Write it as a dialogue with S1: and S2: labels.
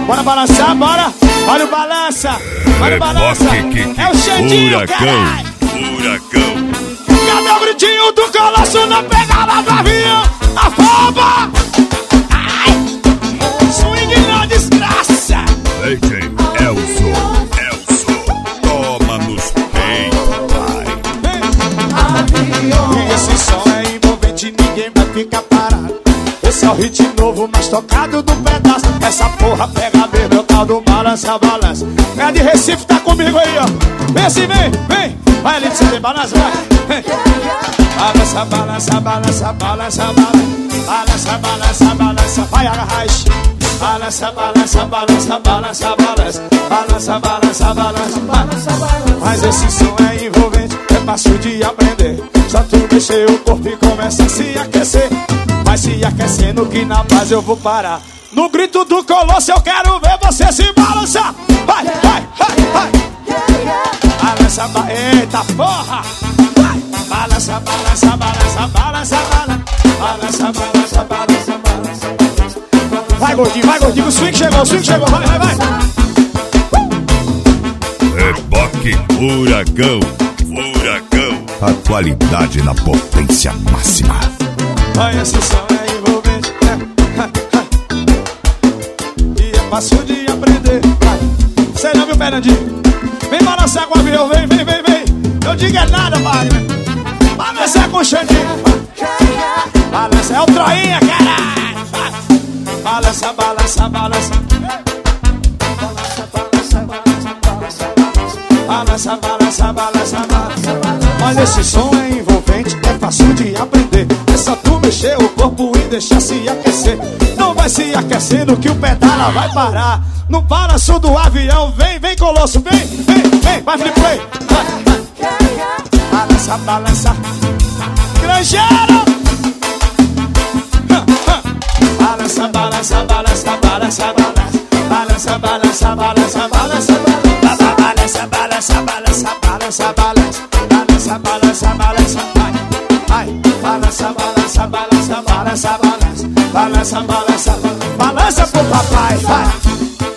S1: Bora balançar, bora. Olha o balança. Olha o balança. É o Xandinho, caralho.
S2: Furacão.
S1: Cadê o gritinho do Colosso na pegada do avião? Afoba! Ai! Swing na desgraça!
S2: DJ Elson. Toma nos peitos, vai.
S1: E esse som é envolvente, ninguém vai ficar parado. Esse é o hit novo, mais tocado do pedaço. Essa porra pega mesmo, é o tal do balança, balança. É de Recife, tá comigo aí, ó. Vem assim, vem. Vai ali, você tem balança, vai. Balança, balança, balança, balança, balança, balança, balança, vai agarrar. Balança, balança, balança, balança, balança, balança, balança, balança, balança. Mas esse som é envolvente, é fácil de aprender. Só tu mexer o corpo e começa a se aquecer. Vai se aquecendo que na paz eu vou parar. No grito do Colosso eu quero ver você se balançar. Vai, vai, vai, vai. Balança, eita porra. Vai. Balança, balança, balança, balança, balança, balança, balança, balança. Vai gordinho, o swing chegou, vai.
S2: Reboque Furacão. A qualidade na potência máxima.
S1: Vai, esse som é envolvente, e é fácil de aprender. Você não viu, Fernandinho? Vem balançar com o avião, vem. Não diga nada, Wagner. Balançar com o Xandinho. Balança, é o Troinha, caralho. Balança, balança, balança. Balança, balança, balança, balança, balança, balança, balança. Mas esse som é envolvente, é fácil de aprender. É só tu mexer o corpo e deixar se aquecer. Não vai se aquecendo que o pedala vai parar. No balanço do avião, vem Colosso, vem, vai flip play. Balança, balança. Grangeiro. Balança, balança, balança, balança, balança, balança, balança, balança, balança, balança, balança, balança, balança, balança, balança, balança, vai, balança, balança, balança, balança, balança, balança, balança, balança pro papai, vai.